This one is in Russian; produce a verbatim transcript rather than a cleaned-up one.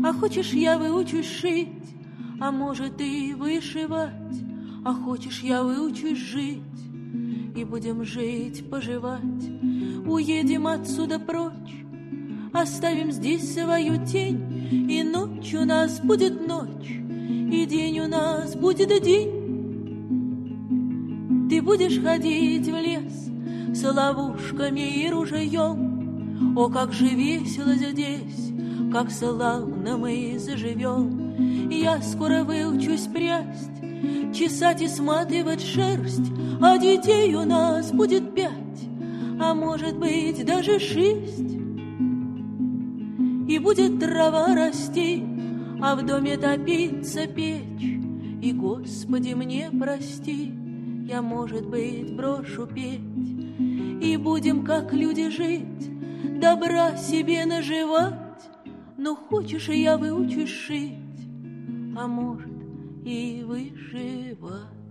А хочешь, я выучусь шить, а может и вышивать. А хочешь, я выучусь жить, и будем жить, поживать. Уедем отсюда прочь, оставим здесь свою тень, и ночь у нас будет ночь, и день у нас будет день. Ты будешь ходить в лес с ловушками и ружьем. О, как же весело здесь, как славно мы заживем. Я скоро выучусь прясть, чесать и сматывать шерсть, а детей у нас будет пять, а может быть даже шесть. И будет трава расти, а в доме топиться печь. И, Господи, мне прости, я, может быть, брошу петь. И будем, как люди, жить, добра себе наживать. Но хочешь, и я выучусь шить, а может и выживать.